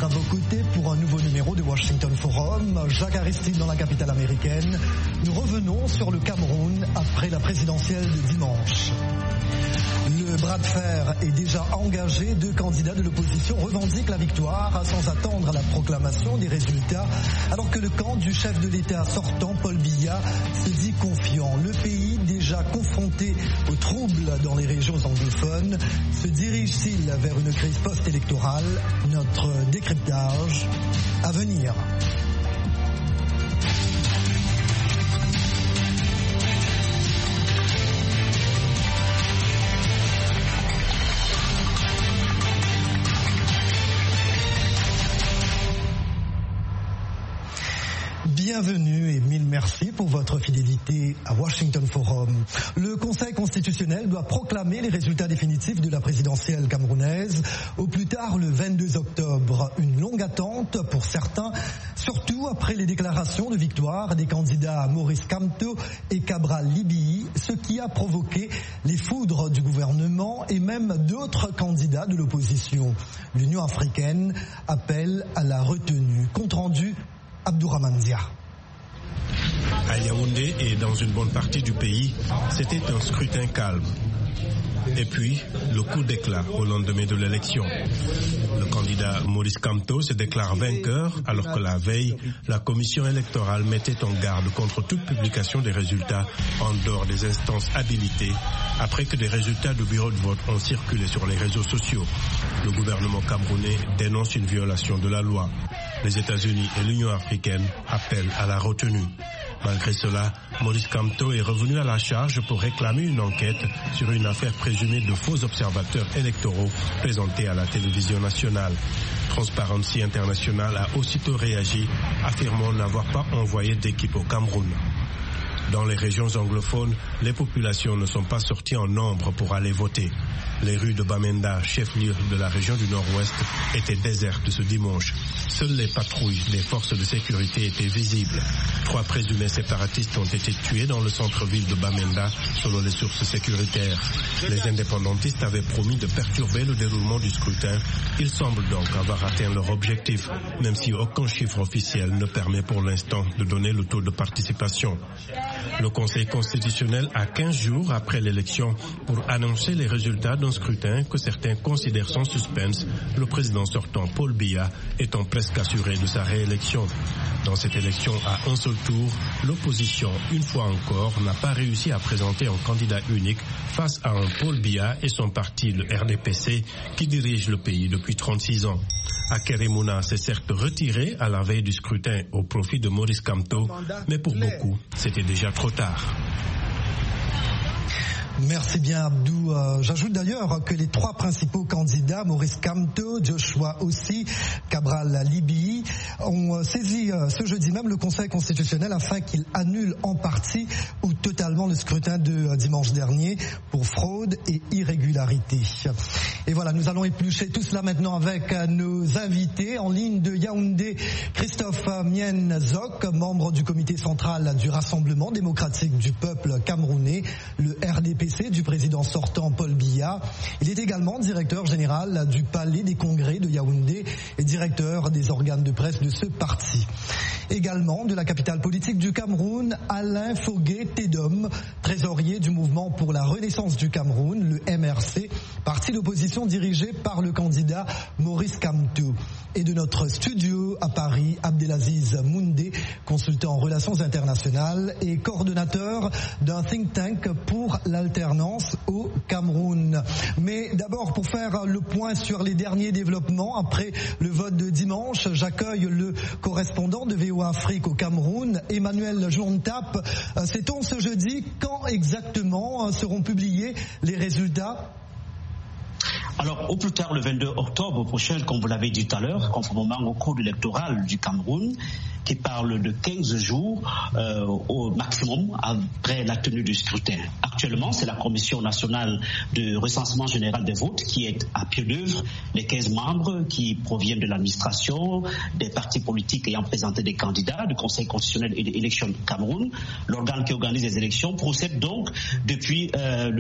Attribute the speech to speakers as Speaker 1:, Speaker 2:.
Speaker 1: à vos côtés pour un nouveau numéro de Washington Forum. Jacques Aristide dans la capitale américaine. Nous revenons sur le Cameroun après la présidentielle de dimanche. Le bras de fer est déjà engagé. 2 candidats de l'opposition revendiquent la victoire sans attendre la proclamation des résultats, alors que le camp du chef de l'État sortant, Paul Biya, se dit confiant. Le pays, déjà confronté aux troubles dans les régions anglophones, se dirige-t-il vers une crise post-électorale? Notre décryptage à venir. Bienvenue et mille merci pour votre fidélité à Washington Forum. Le Conseil constitutionnel doit proclamer les résultats définitifs de la présidentielle camerounaise au plus tard le 22 octobre. Une longue attente pour certains, surtout après les déclarations de victoire des candidats Maurice Kamto et Cabral Libye, ce qui a provoqué les foudres du gouvernement et même d'autres candidats de l'opposition. L'Union africaine appelle à la retenue. Compte rendu, Abdourahmane Dia.
Speaker 2: À Yaoundé et dans une bonne partie du pays, c'était un scrutin calme. Et puis, le coup d'éclat au lendemain de l'élection. Le candidat Maurice Kamto se déclare vainqueur alors que la veille, la commission électorale mettait en garde contre toute publication des résultats en dehors des instances habilitées après que des résultats de bureau de vote ont circulé sur les réseaux sociaux. Le gouvernement camerounais dénonce une violation de la loi. Les États-Unis et l'Union africaine appellent à la retenue. Malgré cela, Maurice Kamto est revenu à la charge pour réclamer une enquête sur une affaire présumée de faux observateurs électoraux présentés à la télévision nationale. Transparency International a aussitôt réagi, affirmant n'avoir pas envoyé d'équipe au Cameroun. Dans les régions anglophones, les populations ne sont pas sorties en nombre pour aller voter. Les rues de Bamenda, chef-lieu de la région du Nord-Ouest, étaient désertes ce dimanche. Seules les patrouilles des forces de sécurité étaient visibles. 3 présumés séparatistes ont été tués dans le centre-ville de Bamenda, selon les sources sécuritaires. Les indépendantistes avaient promis de perturber le déroulement du scrutin. Ils semblent donc avoir atteint leur objectif, même si aucun chiffre officiel ne permet pour l'instant de donner le taux de participation. Le Conseil constitutionnel a 15 jours après l'élection pour annoncer les résultats d'un scrutin que certains considèrent sans suspense, le président sortant Paul Biya étant presque assuré de sa réélection. Dans cette élection à un seul tour, l'opposition, une fois encore, n'a pas réussi à présenter un candidat unique face à un Paul Biya et son parti, le RDPC, qui dirige le pays depuis 36 ans. Akeremouna s'est certes retiré à la veille du scrutin au profit de Maurice Kamto, mais pour beaucoup, c'était déjà trop tard.
Speaker 1: Merci bien Abdou. J'ajoute d'ailleurs que les 3 principaux candidats, Maurice Kamto, Joshua Ossi, Cabral Libye, ont saisi ce jeudi même le Conseil constitutionnel afin qu'il annule en partie ou totalement le scrutin de dimanche dernier pour fraude et irrégularité. Et voilà, nous allons éplucher tout cela maintenant avec nos invités en ligne de Yaoundé. Christophe Mien Zok, membre du comité central du Rassemblement démocratique du peuple camerounais, le RDPC du président sortant Paul Biya. Il est également directeur général du Palais des Congrès de Yaoundé et directeur des organes de presse de ce parti. Également de la capitale politique du Cameroun, Alain Fogué-Tédom, trésorier du mouvement pour la renaissance du Cameroun, le MRC, parti d'opposition dirigé par le candidat Maurice Kamto. Et de notre studio à Paris, Abdelaziz Moundé, consultant en relations internationales et coordonnateur d'un think tank pour l'alternance au Cameroun. Mais d'abord, pour faire le point sur les derniers développements, après le vote de dimanche, j'accueille le correspondant de VOA Afrique au Cameroun, Emmanuel Jontap. Sait-on ce jeudi quand exactement seront publiés les résultats ?
Speaker 3: Alors, au plus tard, le 22 octobre prochain, comme vous l'avez dit tout à l'heure, conformément au code électoral du Cameroun, qui parle de 15 jours au maximum après la tenue du scrutin. Actuellement, c'est la Commission nationale de recensement général des votes qui est à pied d'œuvre. Les 15 membres qui proviennent de l'administration, des partis politiques ayant présenté des candidats, du Conseil constitutionnel et des élections du Cameroun. L'organe qui organise les élections procède donc depuis le